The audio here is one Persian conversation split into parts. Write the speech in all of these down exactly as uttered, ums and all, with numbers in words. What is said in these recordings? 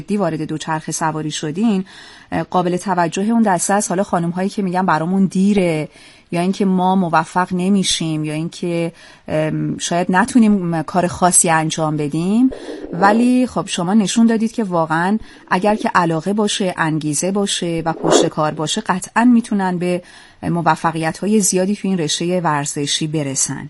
دی وارد دوچرخه سواری شدین، قابل توجه اون دسته از حالا خانم هایی که میگن برامون دیره، یا اینکه ما موفق نمیشیم، یا اینکه شاید نتونیم کار خاصی انجام بدیم. ولی خب شما نشون دادید که واقعا اگر که علاقه باشه، انگیزه باشه و پشت کار باشه، قطعا میتونن به موفقیت های زیادی تو این رشته ورزشی برسن.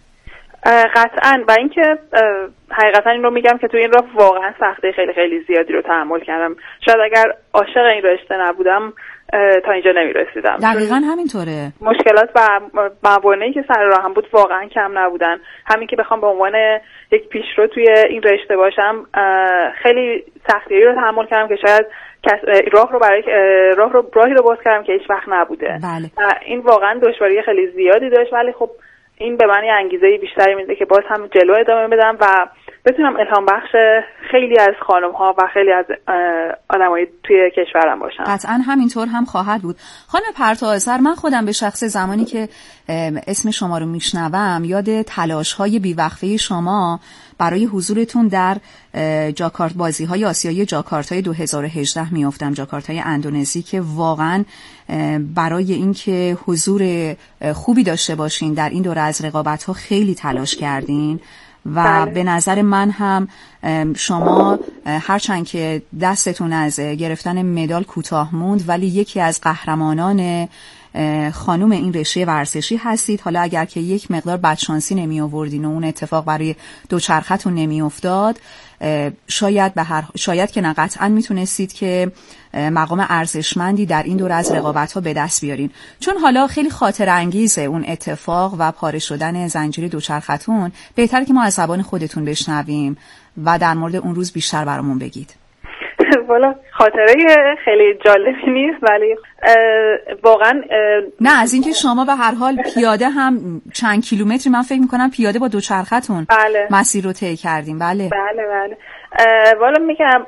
قطعا. و اینکه حقیقتا این رو میگم که تو این راه واقعا سختی خیلی خیلی زیادی رو تحمل کردم. شاید اگر عاشق این رشته نبودم تا اینجا نمیرسیدم. دقیقاً همینطوره. مشکلات و موانعی که سر راهم بود واقعا کم نبودن. همین که بخوام به عنوان یک پیشرو توی این رشته باشم خیلی سختیایی رو تحمل کردم که شاید راه رو برای راه رو راهی رو باز کردم که هیچ وقت نبوده. بله. این واقعا دشواری خیلی زیادی داشت، ولی خب این به من یه انگیزه بیشتری میده که باز هم جلو ادامه بدم و بتونم الهام بخش خیلی از خانم ها و خیلی از آدمای توی کشورم باشم. قطعا همینطور هم خواهد بود. خانم پرتوآذر، من خودم به شخص زمانی که اسم شما رو میشنوم یاد تلاش های بیوقفه شما برای حضورتون در جاکارت بازی های آسیایی جاکارتای دو هزار و هجده میافتم، جاکارتای اندونزی، که واقعا برای اینکه حضور خوبی داشته باشین در این دوره از رقابت ها خیلی تلاش کردین و بله. به نظر من هم شما هرچند که دستتون از گرفتن مدال کوتاه موند، ولی یکی از قهرمانان خانوم این رشته ورزشی هستید. حالا اگر که یک مقدار بدشانسی نمی آوردین و اون اتفاق برای دوچرختون نمی افتاد، شاید به هر شاید که نه قطعا میتونستید که مقام ارزشمندی در این دوره از رقابت ها به دست بیارین. چون حالا خیلی خاطر انگیزه اون اتفاق و پاره شدن زنجیره دوچرختون، بهتره که ما از زبان خودتون بشنویم و در مورد اون روز بیشتر برامون بگید. والا خاطره خیلی جالبی نیست، ولی واقعا نه، از اینکه شما به هر حال پیاده هم چند کیلومتری، من فکر میکنم پیاده با دوچرختون بله. مسیر رو طی کردیم. بله بله بله. والا میگم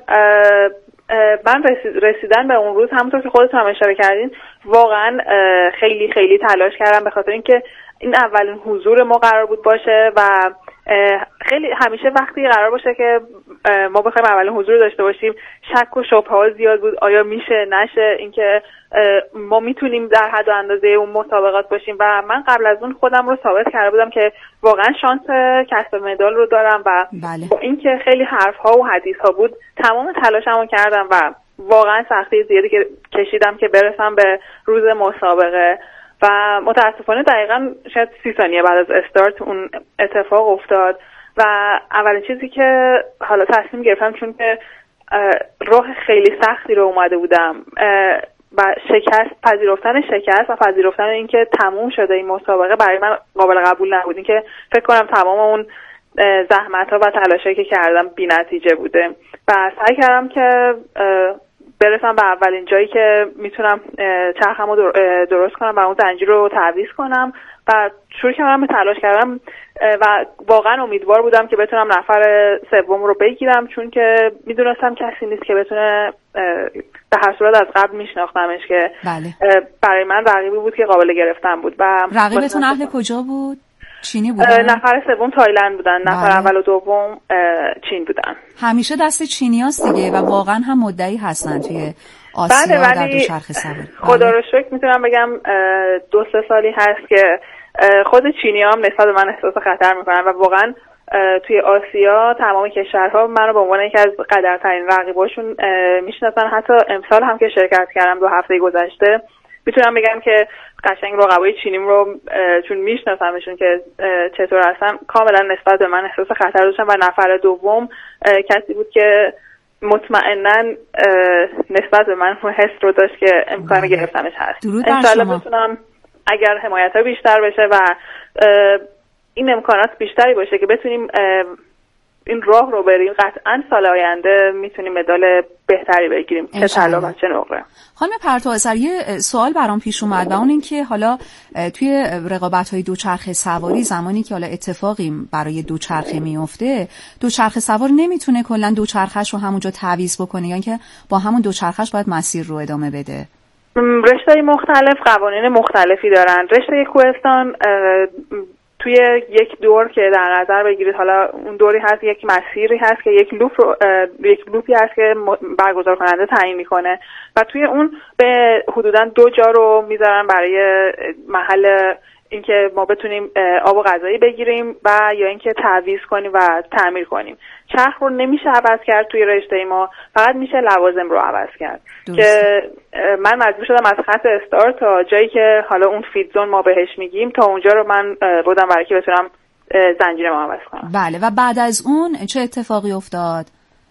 من رسیدن به اون روز همونطور که خودتون هم اشاره کردین واقعا خیلی خیلی تلاش کردم، به خاطر اینکه این اولین حضور ما قرار بود باشه و خیلی همیشه وقتی قرار باشه که ما بخوایم اولین حضور داشته باشیم شک و شبهه ها زیاد بود، آیا میشه نشه، اینکه ما میتونیم در حد و اندازه اون مسابقات باشیم. و من قبل از اون خودم رو ثابت کرده بودم که واقعا شانس کسب مدال رو دارم و بله. با اینکه خیلی حرف ها و حدیث ها بود تمام تلاشمو کردم و واقعا سختی زیادی که کشیدم که برسم به روز مسابقه و متاسفانه دقیقاً شاید سی ثانیه بعد از استارت اون اتفاق افتاد و اولین چیزی که حالا تصمیم گرفتم، چون که راه خیلی سختی رو اومده بودم و شکست پذیرفتن شکست و پذیرفتن اینکه تموم شده این مسابقه برای من قابل قبول نبود. این که فکر کنم تمام اون زحمت‌ها و تلاشایی که کردم بی‌نتیجه بوده و سعی کردم که برسم به اولین جایی که میتونم چرخم رو درست کنم و اون زنجیر رو تعویض کنم و شروع کردم به تلاش کردم و واقعا امیدوار بودم که بتونم نفر سوم رو بگیرم، چون که میدونستم کسی نیست که بتونه، به هر صورت از قبل میشناختمش که بله. برای من رقیبی بود که قابل گرفتن بود. و رقیبتون اهل کجا بود؟ چینی بودن؟ نفر سوم تایلند بودن، نفر بله. اول و دوم چین بودن. همیشه دست چینیاست دیگه و واقعا هم مدعی هستن توی آسیا بله، در دوچرخه سواری. خدا رو شکر میتونم بگم دو سه سالی هست که خود چینی هم نسبت به من احساس خطر میکنن و واقعا توی آسیا تمام کشورها منو به عنوان یکی از قدرترین رقیباشون میشناسن. حتی امسال هم که شرکت کردم دو هفته گذشته میتونم بگم که قشنگ رقبای چینیم رو چون میشناسمشون که چطور هستن کاملا نسبت به من احساس خطر داشتن و نفر دوم کسی بود که مطمئناً نسبت به من حس رو داشت که امکان گرفتنش هست. انشالله بتونم اگر حمایت ها بیشتر بشه و این امکانات بیشتری باشه که بتونیم این راه رو بریم، قطعاً سال آینده میتونیم مدال بهتری بگیریم، چه طلا و چه نقره. خانم پرتوآذر، یه سوال برام پیش اومد و اون این که حالا توی رقابت‌های دوچرخه سواری زمانی که حالا اتفاقی برای دوچرخه میفته، دوچرخه سوار نمیتونه کلاً دوچرخه‌ش رو همونجا تعویض بکنه یا اینکه با همون دوچرخه‌ش باید مسیر رو ادامه بده؟ رشته‌های مختلف قوانین مختلفی دارن. رشته کوهستان توی یک دور که در نظر بگیرید، حالا اون دوری هست، یک مسیری هست که یک لوپ رو یک لوپی هست که برگزار کننده تعیین میکنه و توی اون به حدوداً دو جا رو میذارن برای محل اینکه ما بتونیم آب و غذایی بگیریم و یا اینکه تعویض کنیم و تعمیر کنیم. چرخ رو نمیشه عوض کرد توی رشته ما، فقط میشه لوازم رو عوض کرد. درست. که من مجبور شدم از خط استارت تا جایی که حالا اون فید زون ما بهش میگیم تا اونجا رو من بودم برای که بتونم زنجیرم عوض کنم. بله. و بعد از اون چه اتفاقی افتاد؟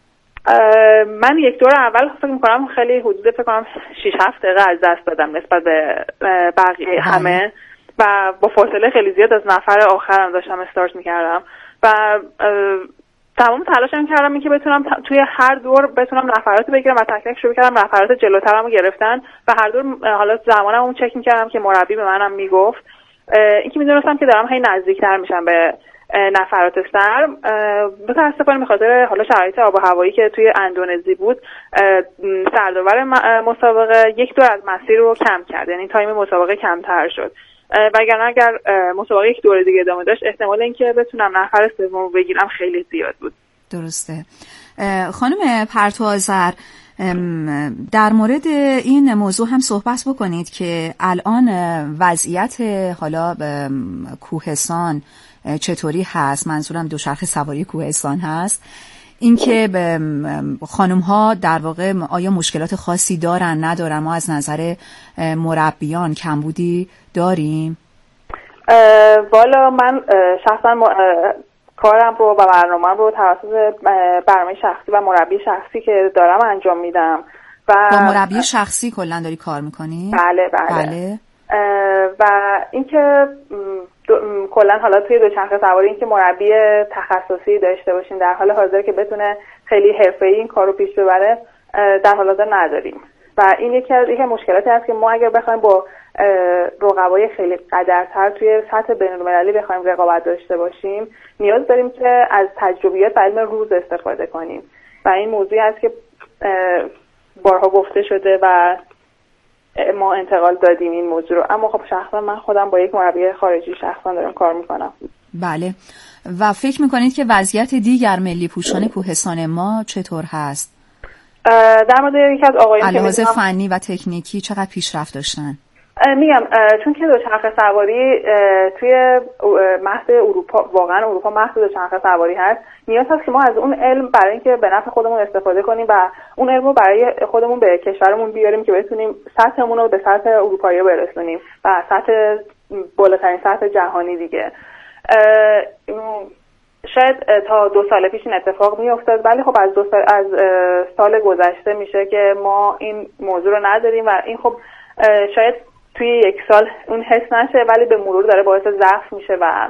من یک دور اول فکر میکنم خیلی حدود فکر کنم شش هفت دقیقه از دست دادم نسبت به بقیه بله. همه و با فاصله خیلی زیاد از نفر آخرم داشتم استارت میکردم و تمام تلاشم کردم این که بتونم توی هر دور بتونم نفراتی بگیرم و تک تک شروع کردم نفرات جلوترم رو گرفتن و هر دور حالا زمانم اون چک میکردم که مربی به منم میگفت. این که میدونستم که دارم هی نزدیکتر میشم به نفرات سر. متاسفانه به خاطر حالا شرایط آب و هوایی که توی اندونزی بود سرداور مسابقه یک دور از مسیر رو کم کرد، یعنی تایم مسابقه کمتر شد. وگرنه اگر مسابقه یک دور دیگه ادامه داشت احتمال اینکه بتونم نفر سوم رو بگیرم خیلی زیاد بود. درسته. خانم پرتو آذر، در مورد این موضوع هم صحبت بکنید که الان وضعیت حالا کوهستان چطوری هست؟ منظورم دوچرخه سواری کوهستان هست. اینکه خانم ها در واقع آیا مشکلات خاصی دارن ندارن؟ ما از نظر مربیان کمبودی داریم؟ والا من شخصا کارم رو و برنامه‌ام رو توسط برنامه شخصی و مربی شخصی که دارم انجام میدم. و با مربی شخصی کلا داری کار میکنی؟ بله بله, بله. و اینکه کلا حالا توی دوچرخه سواری اینکه مربی تخصصی داشته باشیم در حال حاضر که بتونه خیلی حرفه‌ای این کارو پیش ببره در حال حاضر نداریم و این یکی از یکی مشکلاتی هست که ما اگر بخوایم با رقبای خیلی قدرتر توی سطح بین‌المللی بخوایم رقابت داشته باشیم نیاز داریم که از تجربیات و علم روز استفاده کنیم و این موضوعی هست که بارها گفته شده و ما انتقال دادیم این موضوع رو. اما خب شخصا من خودم با یک مربی خارجی شخصا دارم کار میکنم. بله. و فکر میکنید که وضعیت دیگر ملی پوشان کوهستان ما چطور هست؟ در مورد یکی از آقایون که لحاظ فنی و تکنیکی چقدر پیشرفت داشتن؟ میگم چون که دوچرخه سواری توی مهد اروپا، واقعا اروپا مهد دوچرخه سواری هست، نیاز هست که ما از اون علم برای اینکه به نفع خودمون استفاده کنیم و اون علم رو برای خودمون به کشورمون بیاریم که بتونیم سطحمون رو به سطح اروپایی برسونیم و سطح بالاترین سطح جهانی دیگه. شاید تا دو سال پیش این اتفاق می افتاد ولی خب از دو سال از سال گذشته میشه که ما این موضوع رو نداریم و این خب شاید توی یک سال اون حس نشه ولی به مرور داره باعث ضعف میشه و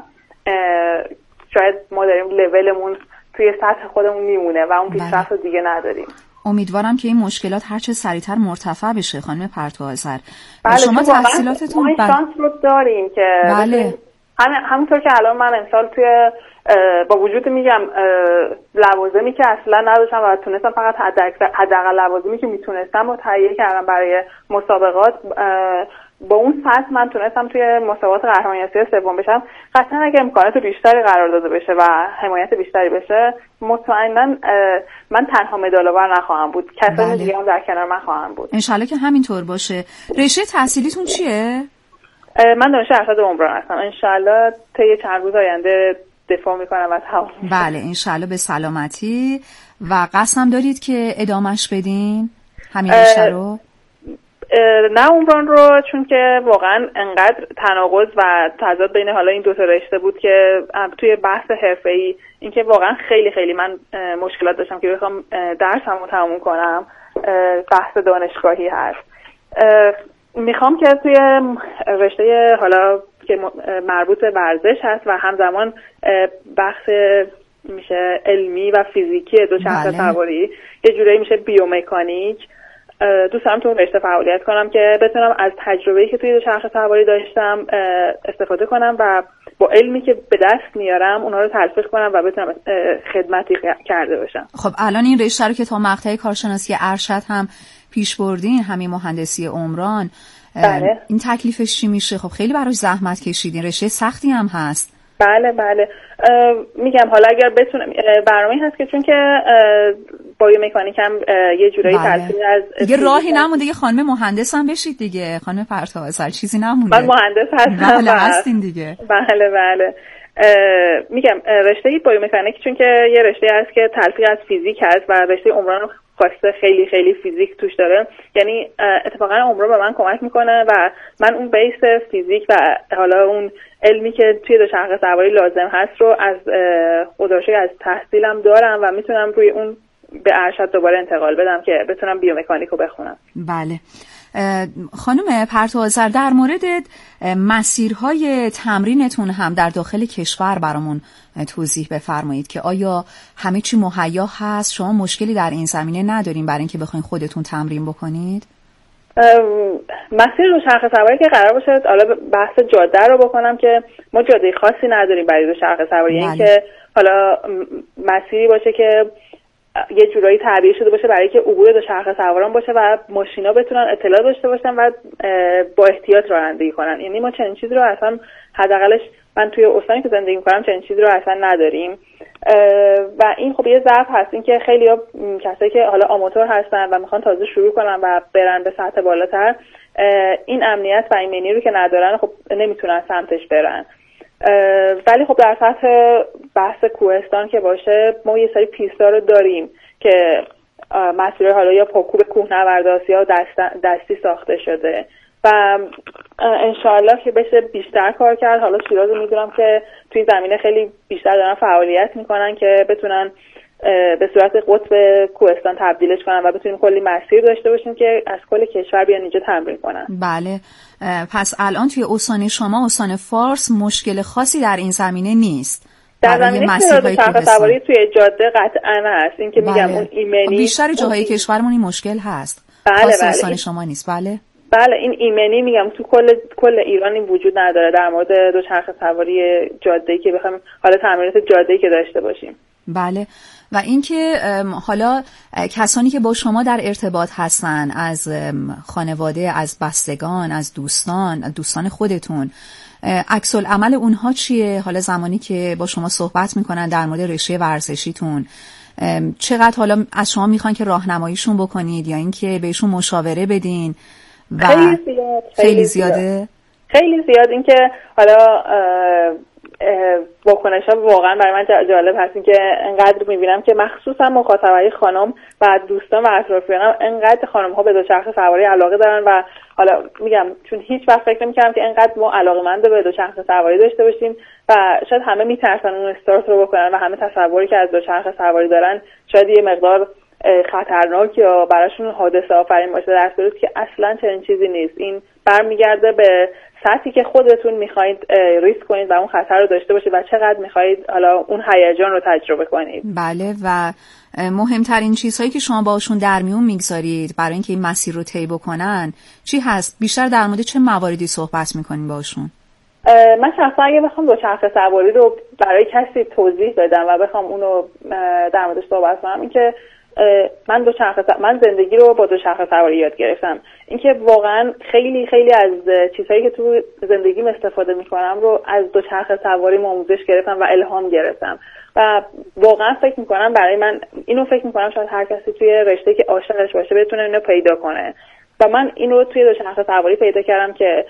شاید ما داریم لولمون توی سطح خودمون میمونه و اون پیشرفت رو دیگه نداریم. امیدوارم که این مشکلات هرچه سریعتر مرتفع بشه. خانم پرتو آذر، بله شما تحصیلاتتون ما شانس رو داریم که بله. هم همونطور که الان من امسال توی با وجود میگم لوازمی که اصلا نداشتم و تونستم فقط حداقل لوازمی که میتونستم رو تهیه کردم برای مسابقات، با اون سطح من تونستم توی مسابقات قهرمانی آسیا سوم بشم. قطعا اگه امکانات بیشتری قرار داده بشه و حمایت بیشتری بشه مطمئنا من تنها مدال‌آور نخواهم بود، کسانی بله. دیگه هم در کنار من خواهم بود. انشالله که همینطور باشه. رشته تحصیلیتون چیه؟ من دانشجوی ارشد عمران هستم. انشالله طی چند روز آینده دفاع میکنم از تمام. بله انشالله به سلامتی. و قسم دارید که ادامش بدین همین رشته رو؟ نه عمران رو، چون که واقعا انقدر تناقض و تضاد بین حالا این دو تا رشته بود که توی بحث حرفه‌ای اینکه واقعا خیلی خیلی من مشکلات داشتم که بخوام درسمو تموم کنم. بحث دانشگاهی هست. میخوام که توی رشته حالا که مربوط به ورزش هست و همزمان بحث میشه علمی و فیزیکی دوچرخه سواری، یه جورایی میشه بیومکانیک، دوست دارم تو اون رشته فعالیت کنم که بتونم از تجربه‌ای که توی دوچرخه سواری داشتم استفاده کنم و با علمی که به دست میارم اونها رو تلفیق کنم و بتونم خدمتی کرده باشم. خب الان این رشته رو که تا مقطع کارشناسی ارشد هم پیش بردین، همین مهندسی عمران، بله. این تکلیفش چی میشه؟ خب خیلی براش زحمت کشیدین، رشته سختی هم هست. بله بله میگم حالا اگر بتونم برنامه‌ای هست که چون که بایومکانیک هم یه جورایی بله. تاثیر از دیگه راهی نمونده دیگه خانم مهندس هم بشید دیگه خانم پرتوازسر چیزی نمونده. من مهندس هستم. بله هستین دیگه. بله بله میگم رشته بایومکانیک چون که یه رشته هست که تلفیق از فیزیک هست و رشته عمران خواسته خیلی خیلی فیزیک توش داره، یعنی اتفاقا عمران به من کمک میکنه و من اون بیس فیزیک و حالا اون علمی که توی دوچرخه سواری لازم هست رو از خدا رو شکر از تحصیلم دارم و میتونم روی اون به ارشد دوباره انتقال بدم که بتونم بیومکانیک رو بخونم. بله خانم پرتوازسر در مورد مسیرهای تمرینتون هم در داخل کشور برامون توضیح بفرمایید که آیا همه چی مهیا هست؟ شما مشکلی در این زمینه ندارین برای اینکه بخواید خودتون تمرین بکنید؟ مسیر دوچرخه سواری که قرار باشه حالا بحث جاده رو بکنم که ما جاده خاصی نداریم برای دوچرخه سواری، این که حالا مسیری باشه که یه جورایی تعبیه شده باشه برای که عبور دوچرخه سواران باشه و ماشینا بتونن اطلاع داشته باشن و با احتیاط رانندگی کنن. یعنی ما چنین چیزی رو اصلا حداقلش من توی استانی که زندگی می‌کنم چنین چیزی رو اصلا نداریم و این خب یه ضعف هست، این که خیلی‌ها کسایی که حالا آماتور هستن و میخوان تازه شروع کنن و برن به سطح بالاتر این امنیت و ایمنی رو که ندارن خب نمیتونن سمتش برن. ولی خب در سطح بحث کوهستان که باشه ما یه سری پیستا رو داریم که مسیر حالا یا پاکوب کوهنورداست یا دست دستی ساخته شده و انشاءالله که بشه بیشتر کار کرد. حالا شیراز رو میدونم که توی زمینه خیلی بیشتر دارن فعالیت میکنن که بتونن به صورت قطب کوهستان تبدیلش کنن و بتونیم کلی مسیر داشته باشیم که از کل کشور بیان اینجا تمرین کنن. بله پس الان توی استان شما استان فارس مشکل خاصی در این زمینه نیست. در زمینه دوچرخه سواری توی جاده قطعا هست، این که بله. میگم اون ایمنی بیشتر جاهای کشورمون این مشکل هست. بله خاص بله. استان شما نیست. بله بله این ایمنی میگم تو کل کل ایران این وجود نداره در مورد دوچرخه سواری جاده‌ای که بخوایم حالا تمرینات جاده‌ای که داشته باشیم. بله و اینکه حالا کسانی که با شما در ارتباط هستن از خانواده، از بستگان، از دوستان، دوستان خودتون، عکس العمل اونها چیه؟ حالا زمانی که با شما صحبت میکنن در مورد رشته ورزشیتون چقدر حالا از شما میخوان که راهنماییشون بکنید یا اینکه بهشون مشاوره بدین؟ و خیلی زیاد خیلی, خیلی زیاده خیلی زیاد اینکه حالا واکنش ها واقعا برای من جالب هست، این که انقدر میبینم که مخصوصا مخاطبای خانم و دوستان و اطرافیانم انقدر خانم ها به دوچرخه سواری علاقه دارن و حالا میگم چون هیچ وقت فکر نمی‌کردم که انقدر ما علاقه‌مند به دوچرخه سواری داشته باشیم و شاید همه میترسن اون استارت رو بکنن و همه تصوری که از دوچرخه سواری دارن شاید یه مقدار خطرناک یا براشون حادثه آفرین باشه، در صورتی که اصلا چنین چیزی نیست. این برمیگرده به سطحی که خودتون میخواید ریسک کنید و اون خطر رو داشته باشید و چقدر میخواید حالا اون هیجان رو تجربه کنید. بله و مهمترین چیزهایی که شما باشون در میون میگذارید برای اینکه این مسیر رو طی بکنن چی هست؟ بیشتر در مورد چه مواردی صحبت میکنین باشون؟ من شخصا اگه بخوام دوچرخه سواری رو برای کسی توضیح بدم و بخوام اونو در موردش صحبت کنم، این که من دوچرخه من زندگی رو با دوچرخه سواری یاد گرفتم. اینکه واقعا خیلی خیلی از چیزهایی که تو زندگیم استفاده میکنم رو از دوچرخه سواری آموزش گرفتم و الهام گرفتم و واقعا فکر میکنم برای من اینو فکر میکنم شاید هر کسی توی رشته که عاشقش باشه بتونه اینو پیدا کنه و من اینو توی دوچرخه سواری پیدا کردم که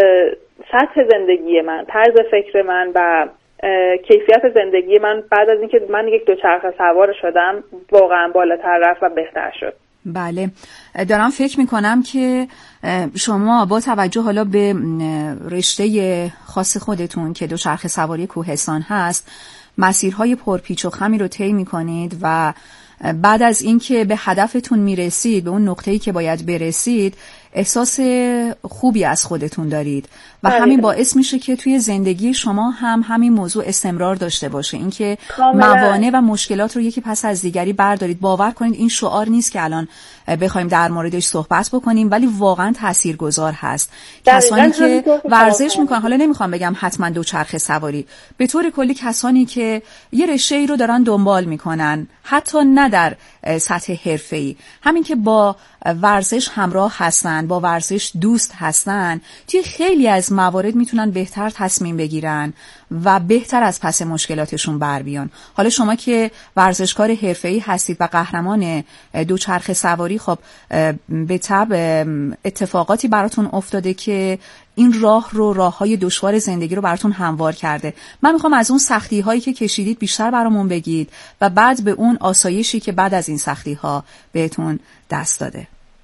سطح زندگی من، طرز فکر من و کیفیت زندگی من بعد از اینکه من یک دوچرخه سوار شدم واقعا بالاتر رفت و بهتر شد. بله دارم فکر میکنم که شما با توجه حالا به رشته خاص خودتون که دوچرخه سواری کوهستان هست مسیرهای پرپیچ و خمی رو طی میکنید و بعد از اینکه به هدفتون میرسید، به اون نقطه‌ای که باید برسید، احساس خوبی از خودتون دارید و آره. همین باعث میشه که توی زندگی شما هم همین موضوع استمرار داشته باشه، اینکه موانع و مشکلات رو یکی پس از دیگری بردارید. باور کنید این شعار نیست که الان بخوایم در موردش صحبت بکنیم ولی واقعا تاثیرگذار هست. کسانی که ورزش میکنن، حالا نمیخوام بگم حتما دوچرخه سواری، به طور کلی کسانی که یه رشته ای رو دارن دنبال میکنن، حتی نه نه در سطح حرفه‌ای. همین که با ورزش همراه هستن، با ورزش دوست هستن، توی خیلی از موارد میتونن بهتر تصمیم بگیرن و بهتر از پس مشکلاتشون بر بیان. حالا شما که ورزشکار حرفه‌ای هستید و قهرمان دوچرخه سواری، خب به تبع اتفاقاتی براتون افتاده که این راه رو راههای دشوار زندگی رو براتون هموار کرده. من میخوام از اون سختی هایی که کشیدید بیشتر برامون بگید و بعد به اون آسایشی که بعد از این سختی ها بهتون دست داده.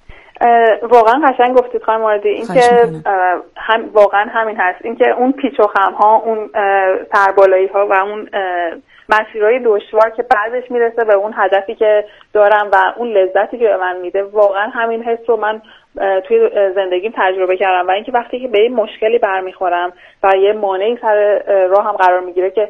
واقعا قشنگ گفتید خانم مرادی. این که هم واقعا همین هست، این که اون پیچ و خم ها، اون سربالایی ها و اون مسیرهای دشوار که بعدش میرسه به اون هدفی که دارم و اون لذتی که به من میده، واقعا همین حس رو من توی زندگیم تجربه کردم. و اینکه وقتی که به این مشکلی برمیخورم و یه مانعی سر راهم قرار میگیره، که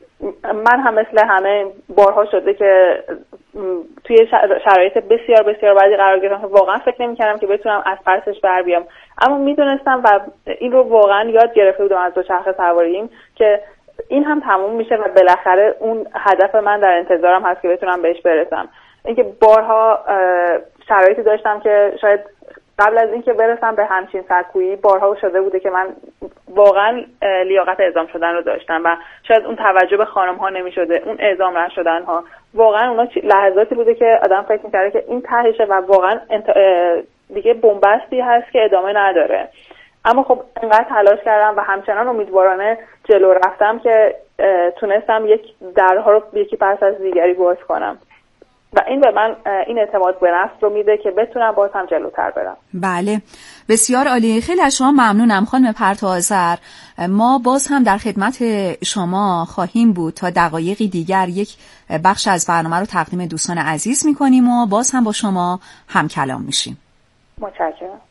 من هم مثل همه بارها شده که توی شرایط بسیار بسیار بدی قرار گرفتم که واقعا فکر نمی‌کردم که بتونم از پسش بر بیام، اما میدونستم و این رو واقعا یاد گرفته بودم از دوچرخه سواریم که این هم تموم میشه و بالاخره اون هدف من در انتظارم هست که بتونم بهش برسم. اینکه بارها شرایطی داشتم که شاید قبل از اینکه برسم به همچین سرکویی بارها شده بوده که من واقعا لیاقت اعزام شدن رو داشتم و شاید اون توجه به خانم ها نمی شده، اون اعزام نشدن ها، واقعا اونا لحظاتی بوده که آدم فکر می‌کرده که این تهشه و واقعا انت... دیگه بنبستی هست که ادامه نداره. اما خب اینقدر تلاش کردم و همچنان امیدوارانه جلو رفتم که تونستم یک درها رو یکی پس از دیگری باز کنم و این به من این اعتماد به نفس رو میده که بتونم باز هم جلوتر برم. بله، بسیار عالی. خیلی از شما ممنونم خانم پرتوآذر. ما باز هم در خدمت شما خواهیم بود تا دقایقی دیگر یک بخش از برنامه رو تقدیم دوستان عزیز میکنیم و باز هم با شما هم کلام میشیم. متشکرم.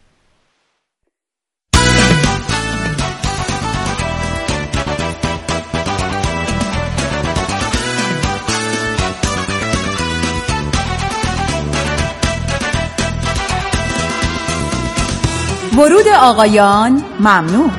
ورود آقایان ممنوع.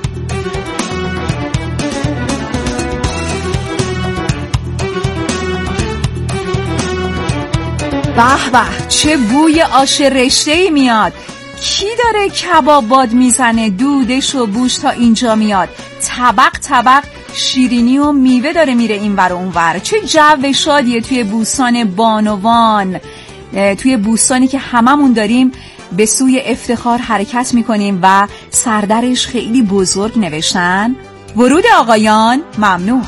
به به، چه بوی آش رشته‌ای میاد. کی داره کباب باد میزنه؟ دودش و بوش تا اینجا میاد. طبق طبق شیرینی و میوه داره میره این ور و اون ور. چه جو شادیه توی بوستان بانوان، توی بوستانی که هممون داریم به سوی افتخار حرکت میکنیم و سردرش خیلی بزرگ نوشتن ورود آقایان ممنوع.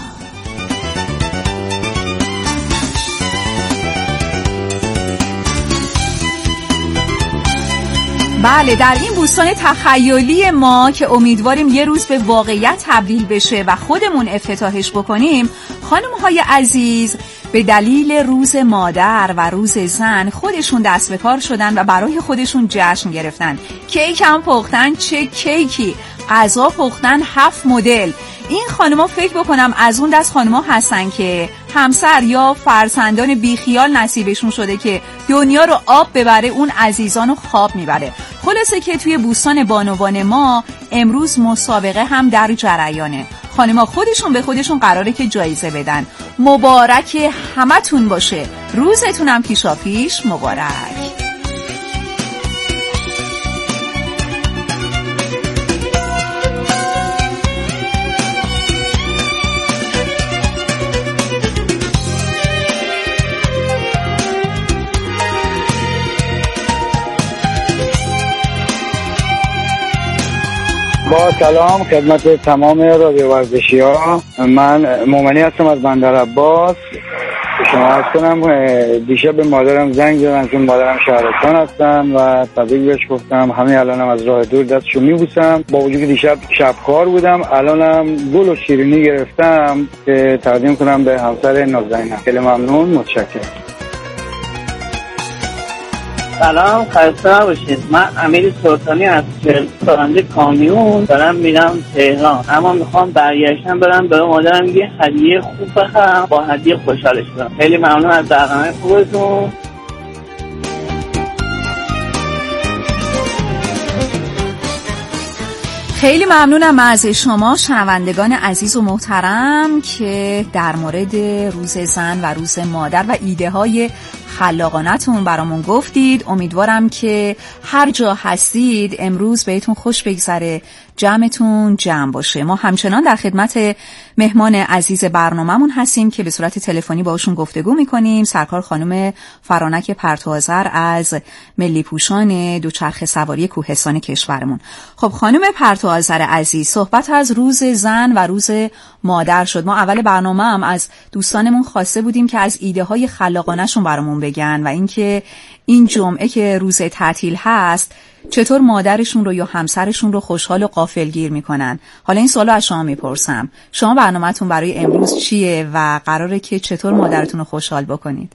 بله، در این بوستان تخیلی ما که امیدواریم یه روز به واقعیت تبدیل بشه و خودمون افتتاحش بکنیم، خانم‌های عزیز به دلیل روز مادر و روز زن خودشون دست به کار شدن و برای خودشون جشن گرفتن. کیک هم پختن، چه کیکی! غذا پختن هفت مدل. این خانم‌ها فکر بکنم از اون دست خانم‌ها هستن که همسر یا فرزندان بیخیال نصیبشون شده که دنیا رو آب ببره، اون عزیزان رو خواب میبره. خلاصه که توی بوستان بانوان ما امروز مسابقه هم در جریانه. خانم‌ها خودشون به خودشون قراره که جایزه بدن. مبارک همتون باشه، روزتونم پیشا پیش مبارک. با سلام خدمت تمام رادیو ورزشی ها. من مومنی هستم از بندر عباس. شما عرض کنم دیشب به مادرم زنگ زدم چون مادرم شهرستان هستن و تبریک بهش گفتم. همین الانم از راه دور دستشو میبوسم، با وجود که دیشب شب کار بودم. الانم گل و شیرینی گرفتم که تقدیم کنم به همسر نازنینم. خیلی ممنون، متشکرم. سلام، خسته نباشید. من امیر سلطانی از راننده کامیون دارم میرم تهران، اما میخوام برگشتم برم به مادرم یه هدیه خوب بخرم، با هدیه خوشحالش کنم. خیلی ممنون از برنامه خوبتون. خیلی ممنونم از شما شنوندگان عزیز و محترم که در مورد روز زن و روز مادر و ایده های خلاقانتون برامون گفتید. امیدوارم که هر جا هستید امروز بهتون خوش بگذره، جمعتون جمع باشه. ما همچنان در خدمت مهمان عزیز برنامه‌مون هستیم که به صورت تلفنی باهاشون گفتگو می‌کنیم. سرکار خانم فرانک پرتوآذر از ملی پوشان دوچرخه سواری کوهستان کشورمون. خب خانم پرتوآذر عزیز، صحبت از روز زن و روز مادر شد. ما اول برنامه هم از دوستانمون خواسته بودیم که از ایده های خلاقانه‌شون برامون بگن و اینکه این جمعه که روز تعطیل هست چطور مادرشون رو یا همسرشون رو خوشحال و غافلگیر میکنن. حالا این سوالو از شما میپرسم، شما برنامه‌تون برای امروز چیه و قراره که چطور مادرتون رو خوشحال بکنید؟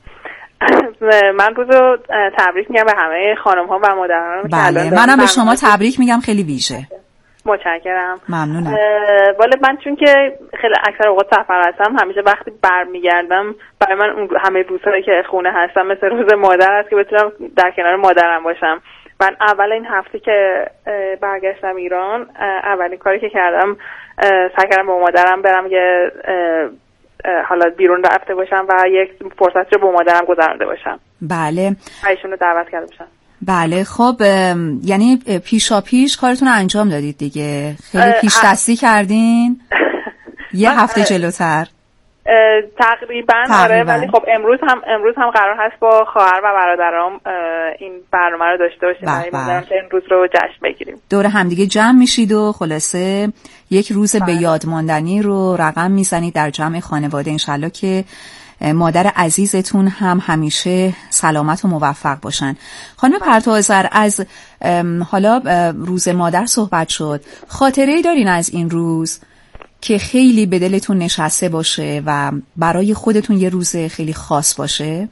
من روزو تبریک میگم به همه خانم‌ها و مادران. بله، منم به شما تبریک میگم خیلی ویژه. متشکرم. ممنونم. والا من چون که خیلی اکثر اوقات سفر هستم، همیشه وقتی برمیگردم برای من اون همه روزهایی که خونه هستم مثل روز مادر است که بتونم در کنار مادرم باشم. من اول این هفته که برگشتم ایران، اولین کاری که کردم سعی کردم با مادرم برم که حالا بیرون رفته باشم و یک فرصت رو با مادرم گذرانده باشم. بله. ایشون رو دعوت کرده باشم. بله. خب یعنی پیشا پیش کارتون رو انجام دادید دیگه، خیلی پیش دستی کردین. یه هفته جلوتر تقریبا. آره، ولی خب امروز هم امروز هم قرار هست با خواهر و برادرام این برنامه رو داشته باشیم. من که این روز رو جشن بگیریم، دور همدیگه جمع میشید و خلاصه یک روز به یاد ماندنی رو رقم میزنید در جمع خانواده. انشالله که مادر عزیزتون هم همیشه سلامت و موفق باشن. خانم پرتوآذر، از حالا روز مادر صحبت شد، خاطره‌ای دارین از این روز که خیلی به دلتون نشسته باشه و برای خودتون یه روز خیلی خاص باشه؟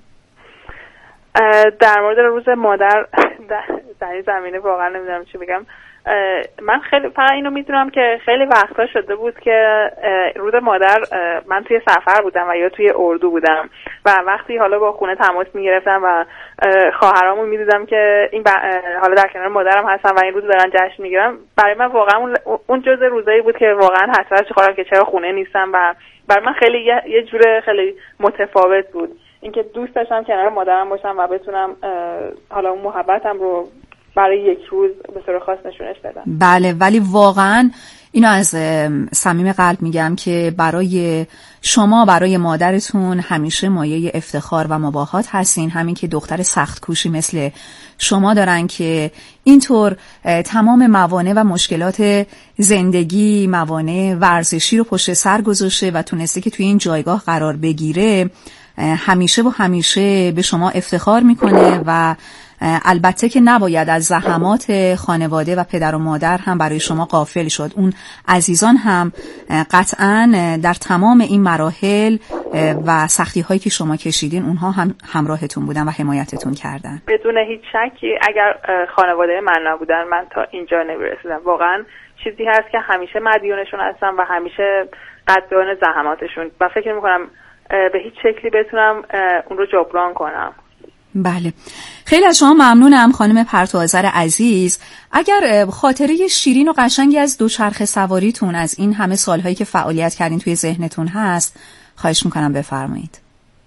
در مورد روز مادر در این زمینه واقعا نمیدونم چی بگم. من خیلی فقط اینو میدونم که خیلی وقتا شده بود که روز مادر من توی سفر بودم و یا توی اردو بودم و وقتی حالا با خونه تماس میگرفتم و خواهرامو میدیدم که این حالا در کنار مادرم هستن و این روز دارن جشن میگیرن، برای من واقعا اون جزء روزایی بود که واقعا حسرتش خورم که چرا خونه نیستم و برای من خیلی یه جور خیلی متفاوت بود اینکه دوست داشتم کنار مادرم باشم و بتونم حالا اون محبتم رو برای یک روز به طور خاص نشونش بدم. بله، ولی واقعا اینو از صمیم قلب میگم که برای شما، برای مادرتون همیشه مایه افتخار و مباهات هستین. همین که دختر سخت کوشی مثل شما دارن که اینطور تمام موانع و مشکلات زندگی، موانع ورزشی رو پشت سر گذاشته و تونسته که توی این جایگاه قرار بگیره، همیشه و همیشه به شما افتخار میکنه و البته که نباید از زحمات خانواده و پدر و مادر هم برای شما غافل شد. اون عزیزان هم قطعاً در تمام این مراحل و سختی هایی که شما کشیدین اونها هم همراهتون بودن و حمایتتون کردن. بدون هیچ شکی اگر خانواده من نبودن من تا اینجا نمیرسیدم. واقعاً چیزی هست که همیشه مدیونشون هستم و همیشه قدردان زحماتشون و فکر میکنم به هیچ شکلی بتونم اون رو جبران کنم. بله، خیلی از شما ممنونم خانم پرتوآذر عزیز. اگر خاطره شیرین و قشنگی از دوچرخه سواریتون از این همه سالهایی که فعالیت کردین توی ذهنتون هست، خواهش میکنم بفرمایید.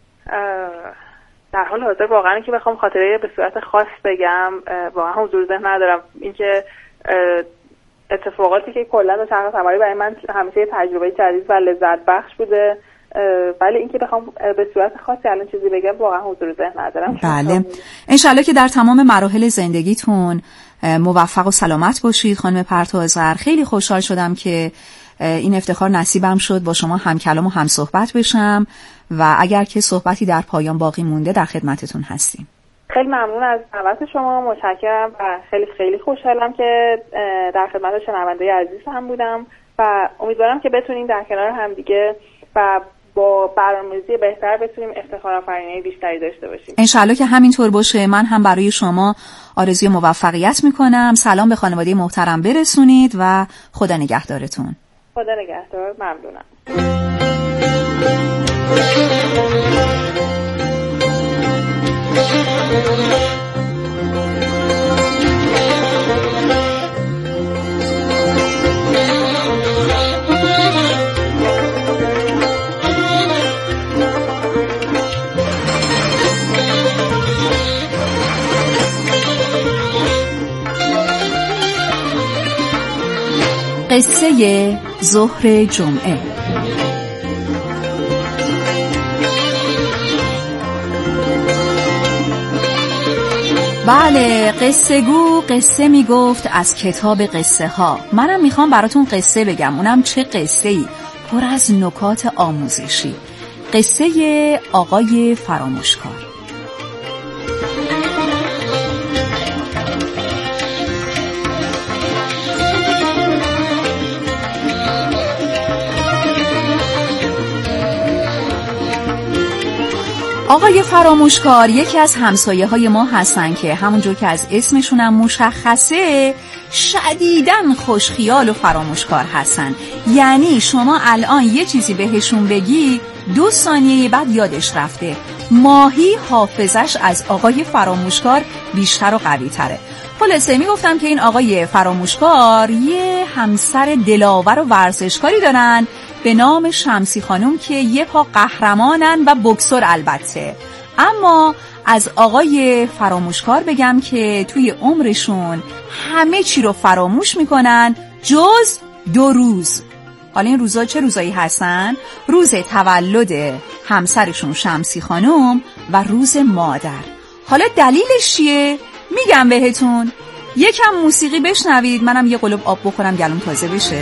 در حال حاضر واقعا که بخوام خاطره به صورت خاص بگم واقعا حضور ذهن ندارم. اینکه اتفاقاتی که کلا دوچرخه سواری برای من همیشه تجربه جدید و لذت بخش بوده، ولی اینکه بخوام به صورت خاصی الان چیزی بگم واقعا حضور ذهن ندارم. بله، انشالله که در تمام مراحل زندگیتون موفق و سلامت باشید خانم پرتوآذر. خیلی خوشحال شدم که این افتخار نصیبم شد با شما هم کلام و هم صحبت بشم و اگر که صحبتی در پایان باقی مونده در خدمتتون هستیم. خیلی ممنون از دعوت شما، متشکرم و خیلی خیلی خوشحالم که در خدمت شنونده عزیز هم بودم و امیدوارم که بتونیم در کنار هم دیگه و با برنامه‌ریزی بهتر بتونیم افتخار آفرینی بیشتری داشته باشیم. انشالله که همینطور باشه. من هم برای شما آرزوی موفقیت میکنم. سلام به خانواده محترم برسونید و خدا نگهدارتون. خدا نگهدار. ممنونم. قصه ظهر جمعه. بله، قصه گو قصه می گفت از کتاب قصه ها. منم میخوام براتون قصه بگم، اونم چه قصه ای پر از نکات آموزشی. قصه آقای فراموشکار. آقای فراموشکار یکی از همسایه های ما هستن که همونجور که از اسمشونم مشخصه شدیداً خوشخیال و فراموشکار هستن. یعنی شما الان یه چیزی بهشون بگی دو ثانیه بعد یادش رفته. ماهی حافظش از آقای فراموشکار بیشتر و قوی تره. خلاصه میگفتم که این آقای فراموشکار یه همسر دلاور و ورزشکاری دارن به نام شمسی خانم که یه پا قهرمانن و بوکسور البته. اما از آقای فراموشکار بگم که توی عمرشون همه چی رو فراموش میکنن جز دو روز. حالا این روزا چه روزایی هستن؟ روز تولد همسرشون شمسی خانم و روز مادر. حالا دلیلش چیه؟ میگم بهتون. یکم موسیقی بشنوید، منم یه قلوب آب بخورم گلوم تازه بشه.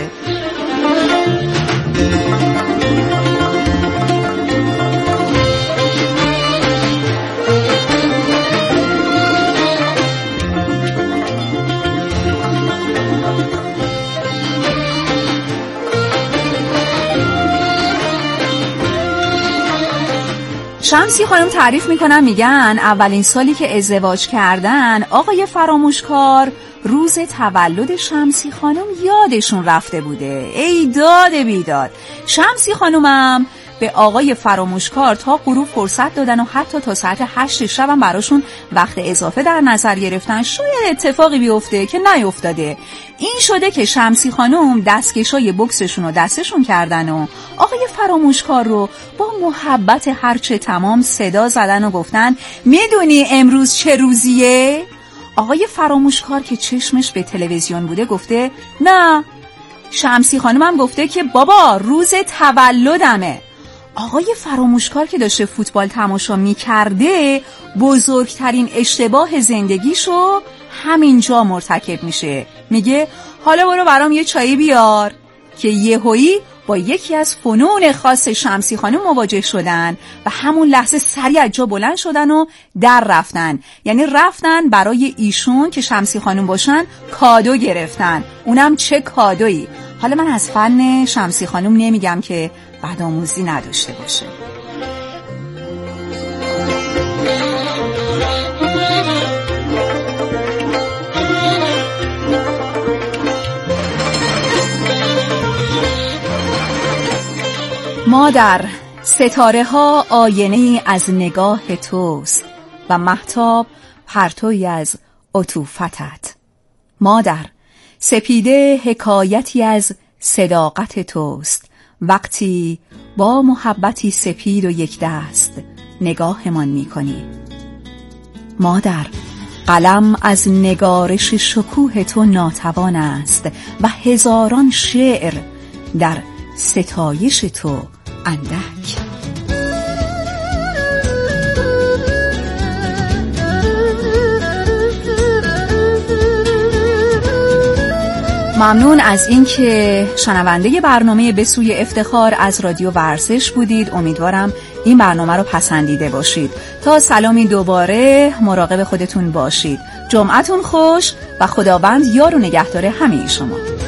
شمسی خانم تعریف میکنن، میگن اولین سالی که ازدواج کردن آقای فراموشکار روز تولد شمسی خانم یادشون رفته بوده. ای داد بیداد. شمسی خانمم به آقای فراموشکار تا غروب فرصت دادن و حتی تا ساعت هشت شب هم براشون وقت اضافه در نظر گرفتن شاید اتفاقی بیفته که نیفتاده. این شده که شمسی خانم دستکشای بوکسشون رو دستشون کردن و آقای فراموشکار رو با محبت هرچه تمام صدا زدن و گفتن میدونی امروز چه روزیه؟ آقای فراموشکار که چشمش به تلویزیون بوده گفته نه. شمسی خانم هم گفته که بابا روز تولدمه. آقای فراموشکار که داشته فوتبال تماشا می‌کرده بزرگترین اشتباه زندگیشو همینجا مرتکب میشه. میگه حالا برو برام یه چایی بیار. که یهویی با یکی از فنون خاص شمسی خانم مواجه شدن و همون لحظه سریع از جا بلند شدن و در رفتن. یعنی رفتن برای ایشون که شمسی خانم باشن کادو گرفتن. اونم چه کادویی. حالا من از فن شمسی خانم نمیگم که بدآموزی نداشته باشه. مادر، ستاره ها آینه‌ای از نگاه توست و مهتاب پرتویی از عطوفتت. مادر، سپیده حکایتی از صداقت توست وقتی با محبتی سپید و یک دست نگاهمان می کنی. مادر، قلم از نگارش شکوه تو ناتوان است و هزاران شعر در ستایش تو اندک. ممنون از اینکه شنونده برنامه به سوی افتخار از رادیو ورزش بودید. امیدوارم این برنامه رو پسندیده باشید. تا سلامی دوباره مراقب خودتون باشید. جمعتون خوش و خداوند یار و نگهدار همه شما.